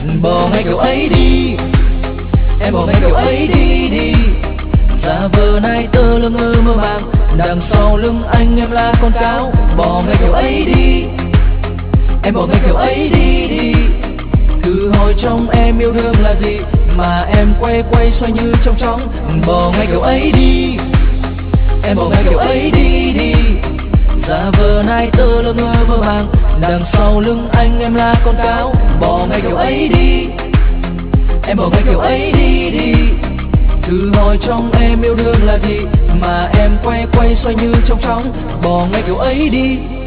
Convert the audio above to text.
Bỏ ngay kiểu ấy đi, em bỏ ngay kiểu ấy đi đi. Giả vờ nay tơ lơ ngơ mơ màng, đằng sau lưng anh em là con cáo. Bỏ ngay kiểu ấy đi, em bỏ ngay kiểu ấy đi đi. Thử hỏi trong em yêu đương là gì mà em quay quay xoay như trong chóng. Bỏ ngay kiểu ấy đi, em bỏ ngay kiểu ấy đi đi. Giả vờ nay tơ lơ ngơ mơ màng, đằng sau lưng anh em là con cáo. Bỏ ngay kiểu ấy đi, em bỏ ngay kiểu ấy đi đi. Thử hỏi trong em yêu đương là gì mà em quay quay xoay như trong chóng. Bỏ ngay kiểu ấy đi.